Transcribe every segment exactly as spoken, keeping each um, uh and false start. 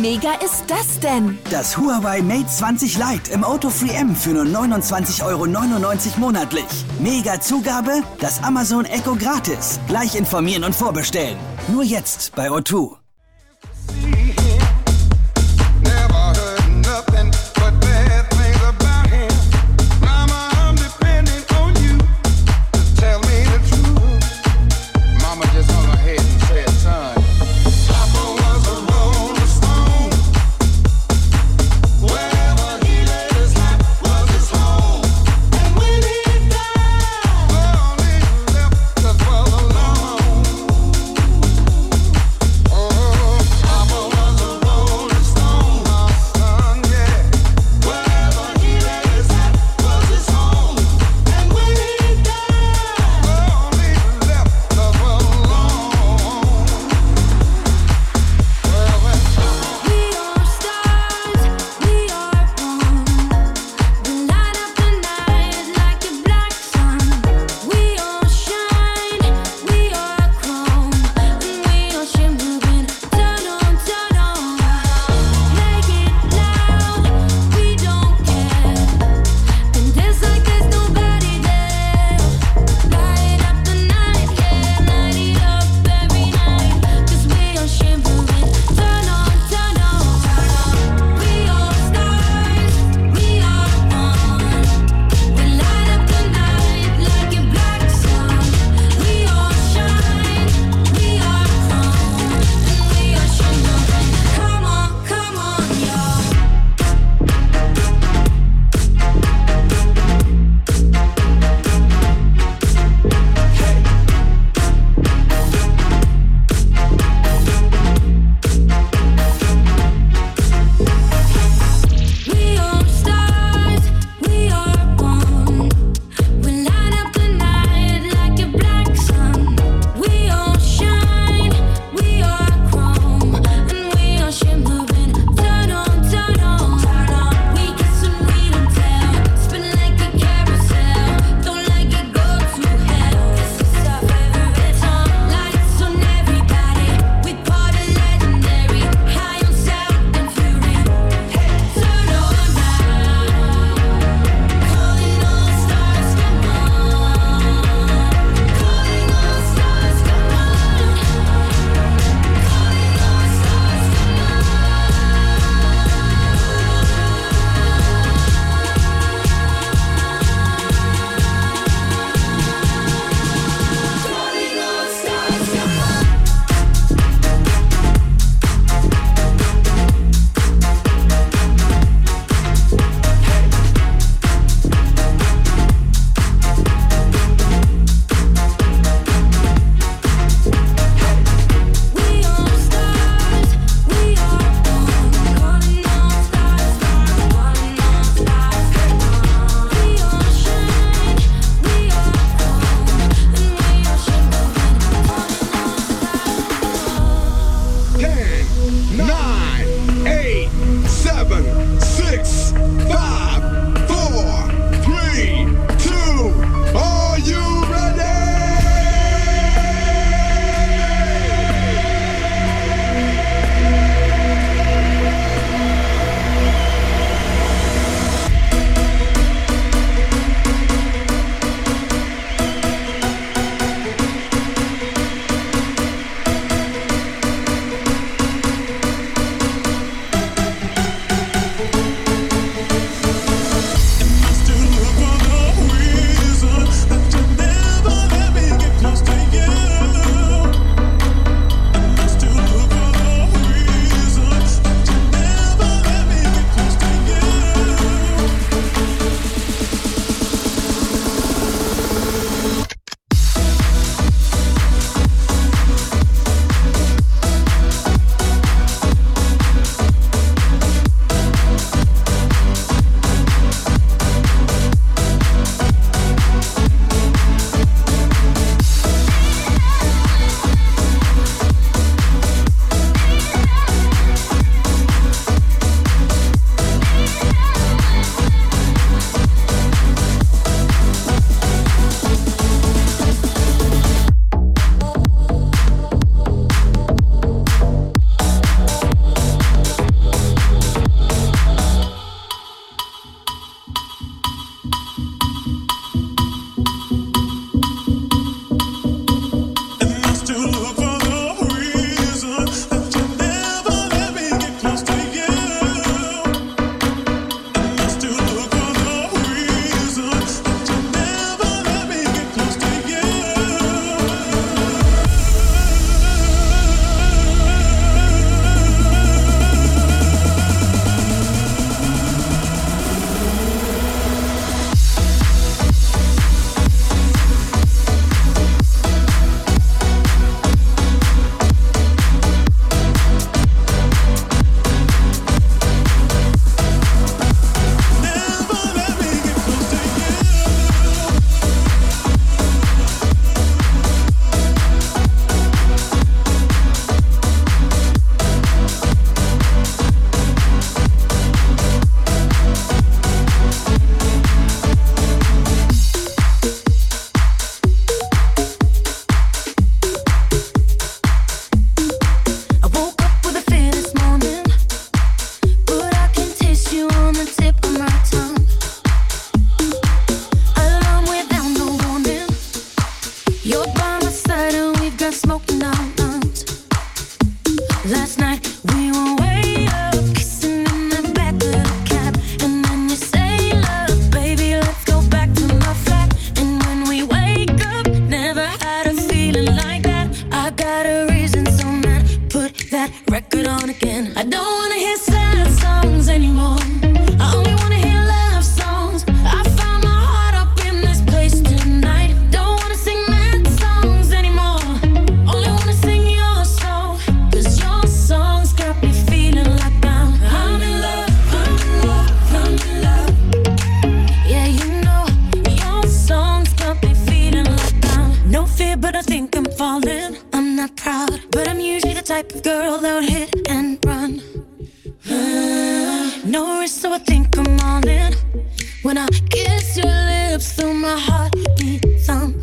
mega ist das denn? Das Huawei Mate zwanzig Lite im Auto Free M für nur neunundzwanzig Euro neunundneunzig monatlich. Mega Zugabe, das Amazon Echo gratis. Gleich informieren und vorbestellen. Nur jetzt bei O zwei. Oh Last night we were way up, kissing in the back of the cab, and then you say, "Love, baby, let's go back to my flat." And when we wake up, never had a feeling like that. I got a reason, so man, put that record on again. I don't wanna hear sad songs anymore. I only wanna hear love songs. I found my heart up in this place tonight. Don't wanna sing mad songs anymore. Only wanna sing your song, 'cause your songs got me feeling like I'm I'm in love, I'm in love, I'm in love. Yeah, you know, your songs got me feeling like I'm no fear, but I think I'm falling. I'm not proud, but I'm usually the type of girl that would hit and run. No risk, so I think I'm all in. When I kiss your lips, feel my heartbeat thump.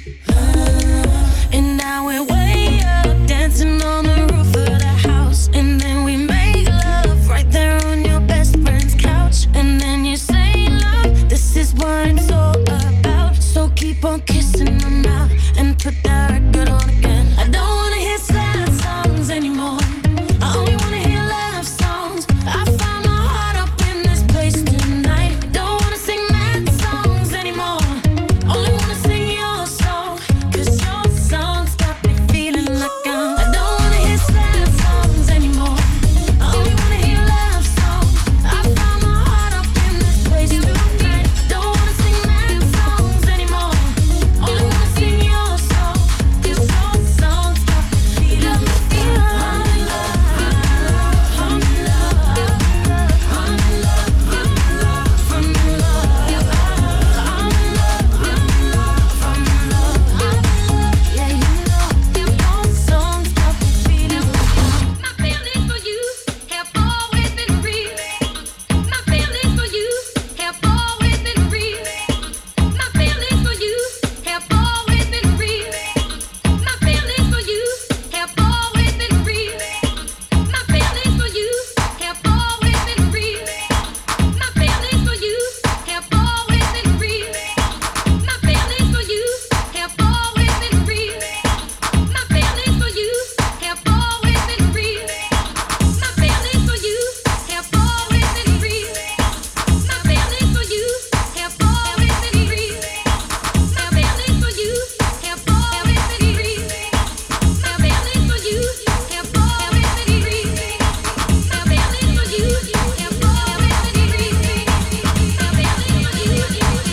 And now we're way up, dancing on the roof of the house. And then we make love right there on your best friend's couch. And then you say, "Love, this is what it's all about." So keep on kissing my mouth and put that record on again. I don't wanna hear sad songs anymore. I only wanna hear love songs. I found my heart up in this place tonight. Don't wanna sing mad songs anymore. Only wanna sing your song, 'cause your songs got me feeling like I'm I don't wanna hear sad songs anymore. I only wanna hear love songs. I found my heart up in this place tonight. Don't wanna sing mad songs anymore. Only wanna sing your song, 'cause your songs got me feeling like I'm in love, I'm in love, I'm in love, I'm in love, I'm in love, I'm in love, I'm in love, I'm in love, I'm in love. Yeah, you know, your songs got me feeling like I'm My feelings for you have always been real. My feelings for you have always been real. My feelings for you have always been real. My feelings for you have always been real. My feelings for you have always been real. My feelings for you have always been real. My feelings for you have always been real. My feelings for you have always been real. My feelings for you have always been real. My feelings for you have always been real. My feelings for you have always been real. My feelings for you have always been real. My feelings for you have always been real. My feelings for you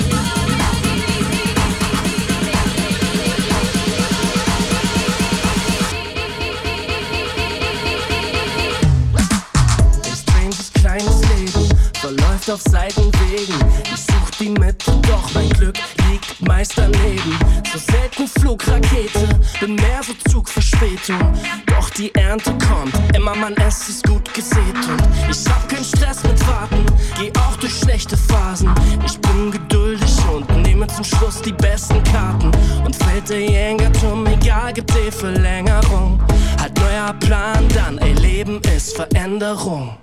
Ein stranges kleines Leben verläuft auf Seitenwegen. Ich such die Mitte, doch mein Glück liegt meist daneben. So selten Flugrakete, bin mehr so Zugverspätung. Doch die Ernte kommt, immer Mann, es ist gut gesät. Und ich hab keinen Stress mit Warten, geh auch durch schlechte Phasen. Ich bin geduldig und nehme zum Schluss die besten Karten. Und fällt der Jenga-Turm, egal, gibt eh Verlängerung. Halt neuer Plan dann, ey, Leben ist Veränderung.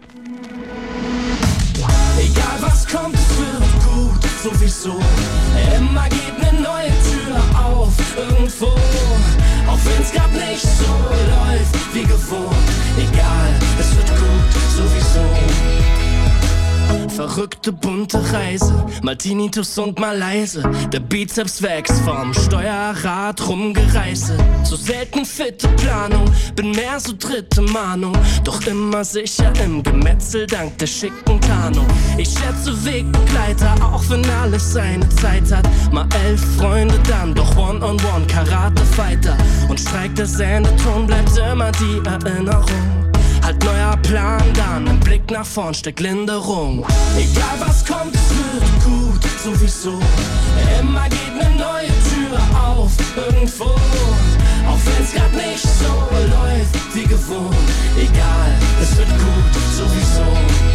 Egal was kommt, es wird gut, sowieso. Immer geht ne neue Tür auf, irgendwo. Auch wenn's grad nicht so läuft wie gewohnt. Egal, es wird gut, sowieso. Verrückte bunte Reise, mal Tinnitus und mal leise. Der Bizeps wächst vom Steuerrad rumgereiße. So selten fitte Planung, bin mehr so dritte Mahnung. Doch immer sicher im Gemetzel dank der schicken Tarnung. Ich schätze Wegbegleiter, auch wenn alles seine Zeit hat. Mal elf Freunde dann, doch One-on-One Karate-Fighter. Und streikt der Sendeton, bleibt immer die Erinnerung. Halt neuer Plan dann, im Blick nach vorn steckt Linderung. Egal was kommt, es wird gut, sowieso. Immer geht ne neue Tür auf, irgendwo. Auch wenn's grad nicht so läuft wie gewohnt. Egal, es wird gut, sowieso.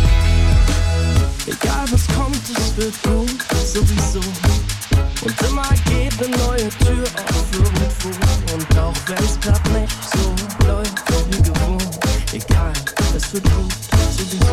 Egal was kommt, es wird gut, sowieso. Und immer geht ne neue Tür auf, irgendwo. Und auch wenn's grad nicht so läuft wie gewohnt. Egal, es wird gut, sowieso.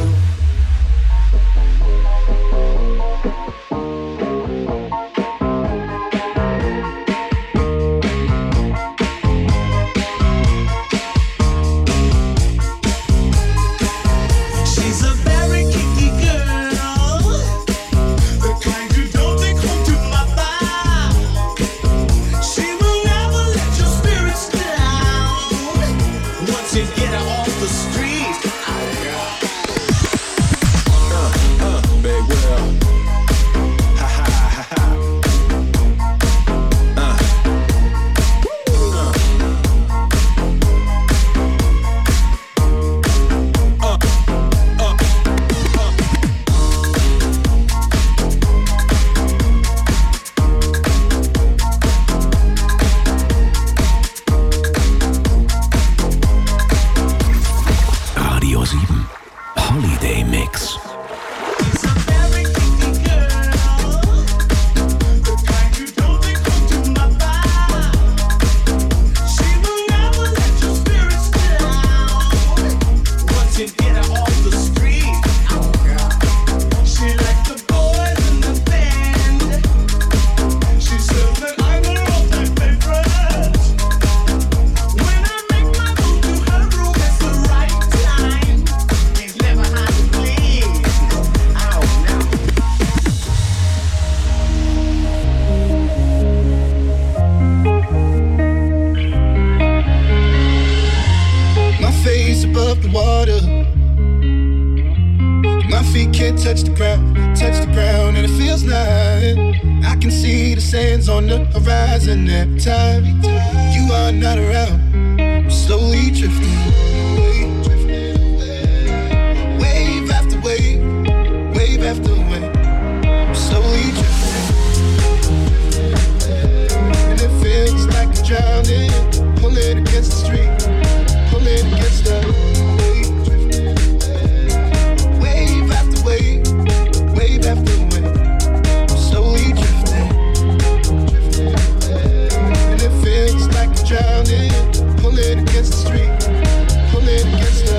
touch the ground, touch the ground, and it feels like I can see the sands on the horizon every time you are not around. I'm slowly drifting away, drifting away. Wave after wave, wave after wave. I'm slowly drifting, and it feels like I'm drowning, pulling against the street, pulling against the wave, drifting away. Wave after wave, wave after wave. I'm slowly drifting, drifting away, and it feels like I'm drowning, pulling against the street, pulling against the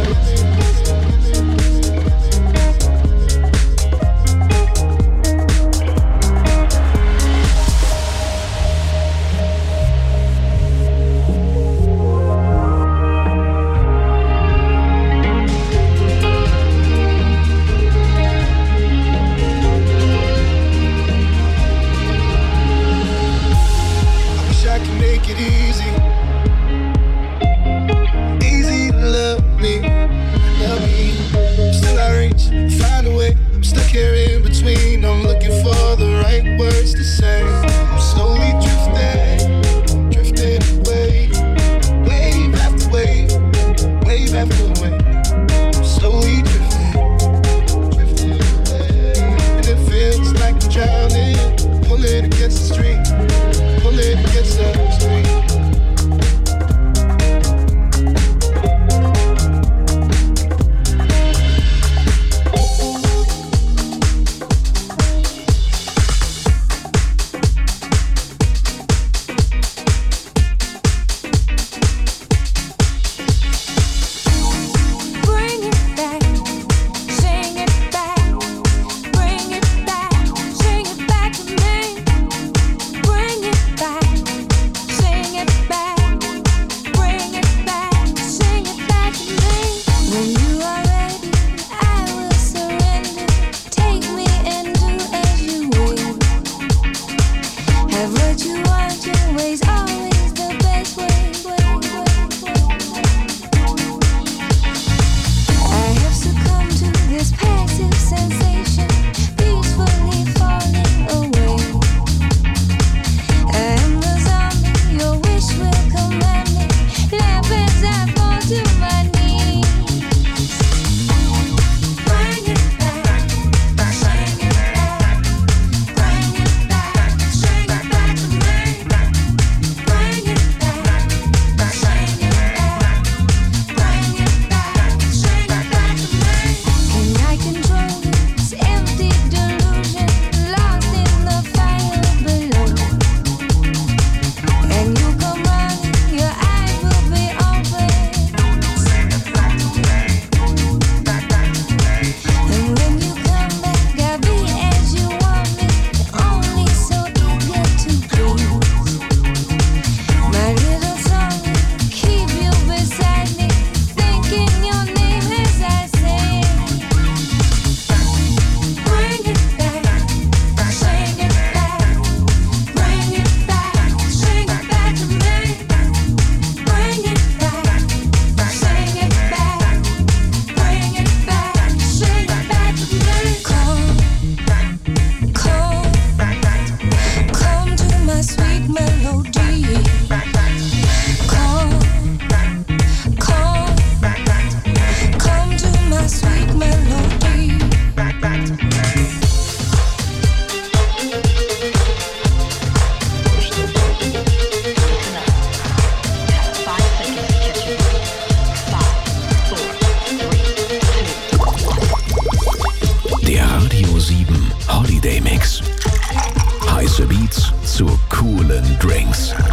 Holiday Mix. Heiße Beats zu coolen Drinks.